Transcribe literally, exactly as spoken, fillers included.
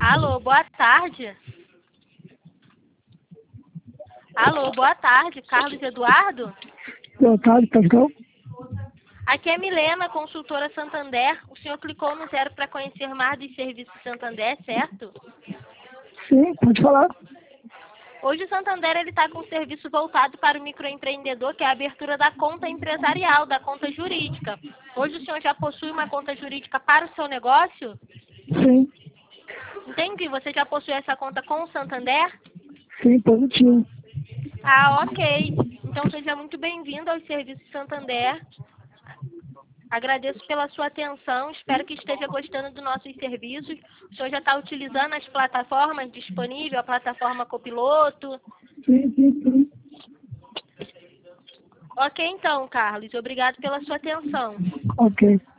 Alô, boa tarde. Alô, boa tarde, Carlos Eduardo? Boa tarde, Pascal. Aqui é Milena, consultora Santander. O senhor clicou no zero para conhecer mais dos serviços Santander, certo? Sim, pode falar. Hoje o Santander está com um serviço voltado para o microempreendedor, que é a abertura da conta empresarial, da conta jurídica. Hoje o senhor já possui uma conta jurídica para o seu negócio? Sim, Entendi. Você já possui essa conta com o Santander? sim, positivo. Ah, ok. Então seja muito bem-vindo aos serviços Santander. Agradeço pela sua atenção, espero que esteja gostando dos nossos serviços. O senhor já está utilizando as plataformas disponíveis, a plataforma Copiloto? Sim, sim, sim. Ok, então, Carlos. Obrigado pela sua atenção. Ok.